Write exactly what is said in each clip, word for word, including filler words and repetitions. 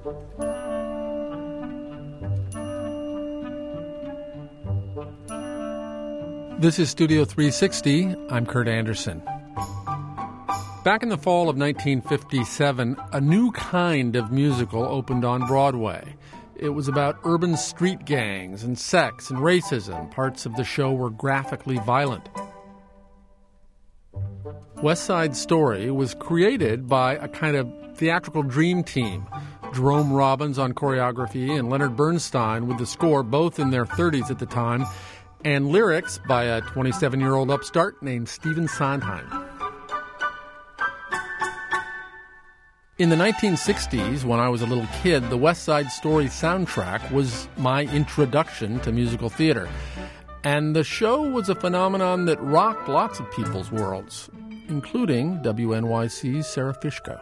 This is Studio three sixty. I'm Kurt Anderson. Back in the fall of nineteen fifty-seven, a new kind of musical opened on Broadway. It was about urban street gangs and sex and racism. Parts of the show were graphically violent. West Side Story was created by a kind of theatrical dream team. Jerome Robbins on choreography and Leonard Bernstein with the score, both in their thirties at the time, and lyrics by a twenty-seven-year-old upstart named Stephen Sondheim. In the nineteen sixties, when I was a little kid, the West Side Story soundtrack was my introduction to musical theater. And the show was a phenomenon that rocked lots of people's worlds, including W N Y C's Sarah Fishko.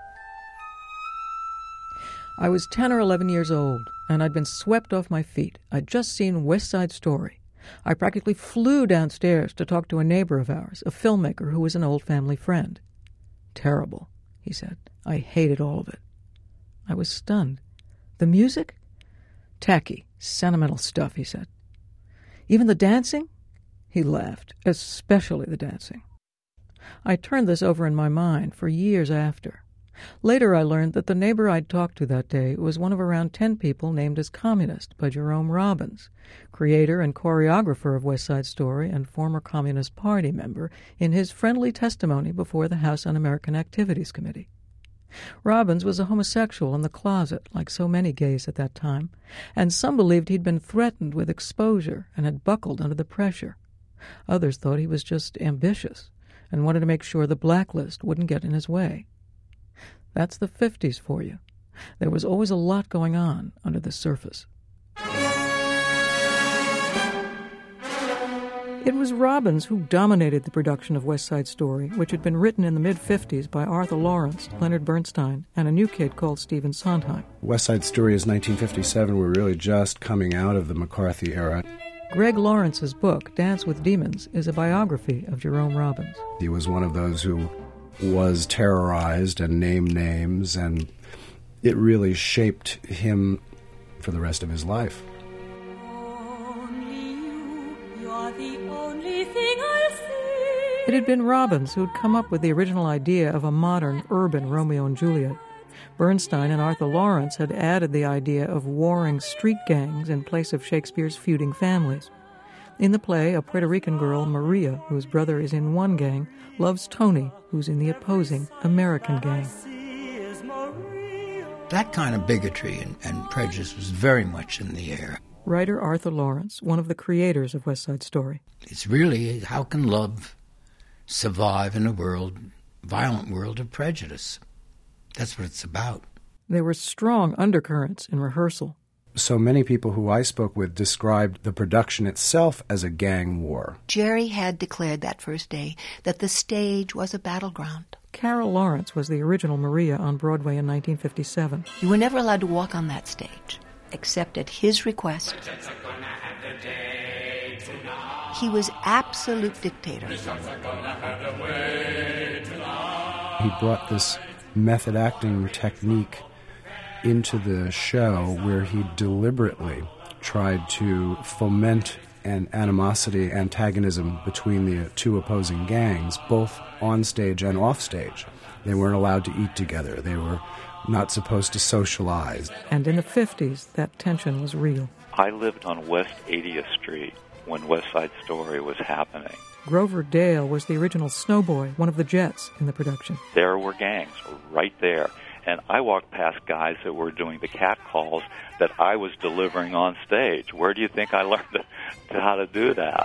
I was ten or eleven years old, and I'd been swept off my feet. I'd just seen West Side Story. I practically flew downstairs to talk to a neighbor of ours, a filmmaker who was an old family friend. Terrible, he said. I hated all of it. I was stunned. The music? Tacky, sentimental stuff, he said. Even the dancing? He laughed, especially the dancing. I turned this over in my mind for years after. Later I learned that the neighbor I'd talked to that day was one of around ten people named as Communist by Jerome Robbins, creator and choreographer of West Side Story and former Communist Party member, in his friendly testimony before the House Un-American Activities Committee. Robbins was a homosexual in the closet, like so many gays at that time, and some believed he'd been threatened with exposure and had buckled under the pressure. Others thought he was just ambitious and wanted to make sure the blacklist wouldn't get in his way. That's the fifties for you. There was always a lot going on under the surface. It was Robbins who dominated the production of West Side Story, which had been written in the mid-fifties by Arthur Lawrence, Leonard Bernstein, and a new kid called Stephen Sondheim. West Side Story is nineteen fifty-seven. We're really just coming out of the McCarthy era. Greg Lawrence's book, Dance with Demons, is a biography of Jerome Robbins. He was one of those who was terrorized and named names, and it really shaped him for the rest of his life. It had been Robbins who'd come up with the original idea of a modern, urban Romeo and Juliet. Bernstein and Arthur Lawrence had added the idea of warring street gangs in place of Shakespeare's feuding families. In the play, a Puerto Rican girl, Maria, whose brother is in one gang, loves Tony, who's in the opposing American gang. That kind of bigotry and, and prejudice was very much in the air. Writer Arthur Lawrence, one of the creators of West Side Story. It's really, how can love survive in a world, violent world of prejudice? That's what it's about. There were strong undercurrents in rehearsal. So many people who I spoke with described the production itself as a gang war. Jerry had declared that first day that the stage was a battleground. Carol Lawrence was the original Maria on Broadway in nineteen fifty-seven. You were never allowed to walk on that stage, except at his request. He was absolute dictator. He brought this method acting technique into the show where he deliberately tried to foment an animosity, antagonism between the two opposing gangs, both on stage and off stage. They weren't allowed to eat together. They were not supposed to socialize. And in the fifties, that tension was real. I lived on West eightieth Street when West Side Story was happening. Grover Dale was the original Snowboy, one of the Jets in the production. There were gangs right there. And I walked past guys that were doing the cat calls that I was delivering on stage. Where do you think I learned to, to how to do that?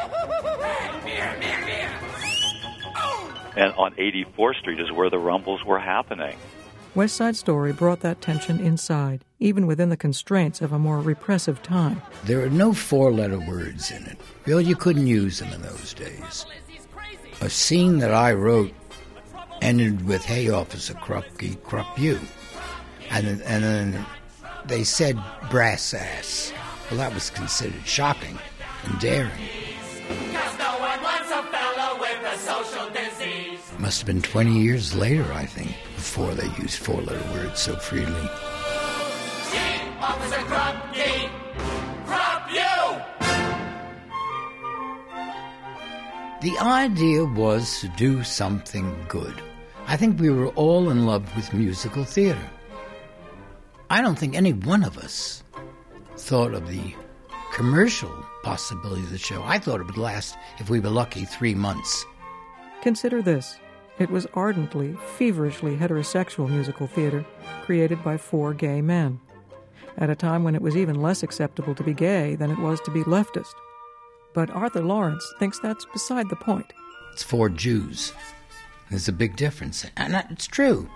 And on eighty-fourth Street is where the rumbles were happening. West Side Story brought that tension inside, even within the constraints of a more repressive time. There are no four-letter words in it. Really, you couldn't use them in those days. A scene that I wrote ended with, "Hey, Officer Krupke, Krupp you." And, and then they said brass ass. Well, that was considered shocking and daring. No one wants a fellow with a social disease. It must have been twenty years later, I think, before they used four-letter words so freely. Officer Krupke! Krupp you! The idea was to do something good. I think we were all in love with musical theater. I don't think any one of us thought of the commercial possibility of the show. I thought it would last, if we were lucky, three months. Consider this. It was ardently, feverishly heterosexual musical theater created by four gay men, at a time when it was even less acceptable to be gay than it was to be leftist. But Arthur Lawrence thinks that's beside the point. It's four Jews. There's a big difference. And it's true.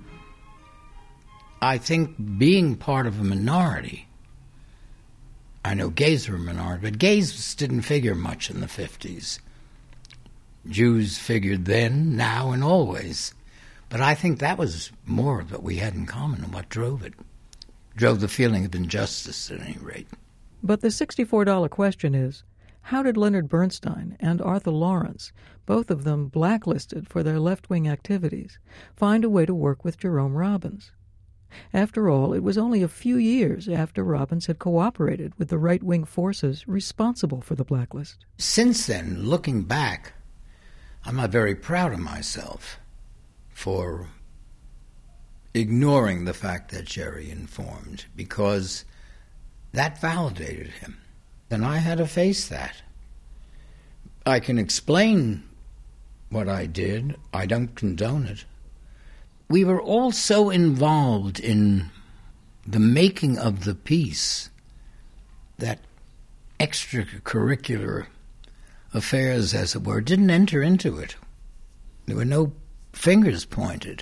I think being part of a minority, I know gays were a minority, but gays didn't figure much in the fifties. Jews figured then, now, and always. But I think that was more of what we had in common and what drove it. Drove the feeling of injustice, at any rate. But the sixty-four dollar question is, how did Leonard Bernstein and Arthur Lawrence, both of them blacklisted for their left-wing activities, find a way to work with Jerome Robbins? After all, it was only a few years after Robbins had cooperated with the right-wing forces responsible for the blacklist. Since then, looking back, I'm not very proud of myself for ignoring the fact that Jerry informed, because that validated him. And I had to face that. I can explain what I did. I don't condone it. We were all so involved in the making of the piece that extracurricular affairs, as it were, didn't enter into it. There were no fingers pointed.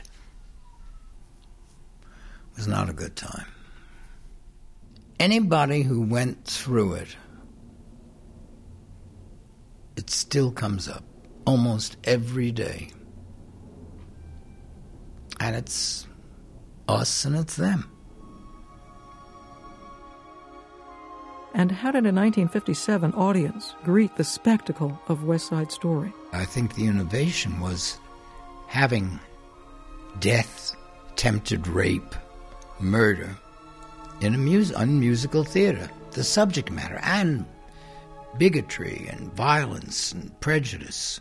It was not a good time. Anybody who went through it, it still comes up almost every day. And it's us and it's them. And how did a nineteen fifty-seven audience greet the spectacle of West Side Story? I think the innovation was having death, attempted rape, murder in a mus- unmusical theater, the subject matter, and bigotry and violence and prejudice.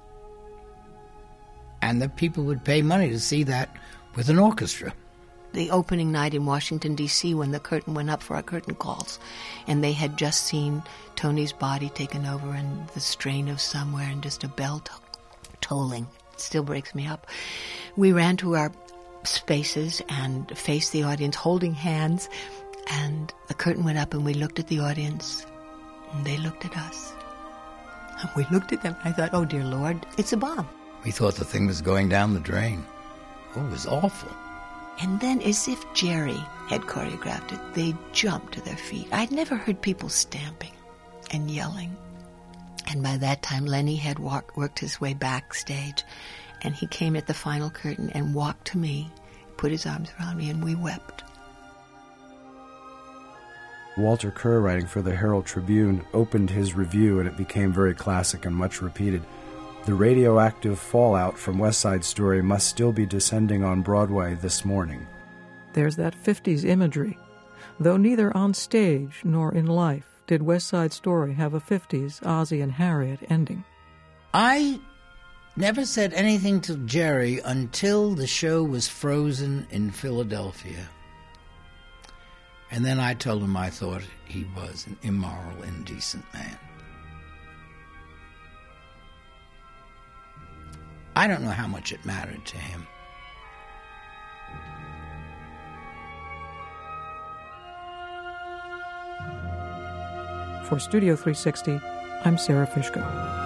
And that people would pay money to see that with an orchestra. The opening night in Washington, D C, when the curtain went up for our curtain calls, and they had just seen Tony's body taken over and the strain of Somewhere and just a bell to- tolling. It still breaks me up. We ran to our spaces and faced the audience holding hands, and the curtain went up and we looked at the audience and they looked at us. And we looked at them. I thought, oh dear Lord, it's a bomb. We thought the thing was going down the drain. Oh, it was awful. And then, as if Jerry had choreographed it, they jumped to their feet. I'd never heard people stamping and yelling. And by that time, Lenny had walk, worked his way backstage, and he came at the final curtain and walked to me, put his arms around me, and we wept. Walter Kerr, writing for the Herald Tribune, opened his review, and it became very classic and much repeated. The radioactive fallout from West Side Story must still be descending on Broadway this morning. There's that fifties imagery. Though neither on stage nor in life did West Side Story have a fifties Ozzie and Harriet ending. I never said anything to Jerry until the show was frozen in Philadelphia. And then I told him I thought he was an immoral, indecent man. I don't know how much it mattered to him. For Studio three sixty, I'm Sarah Fishko.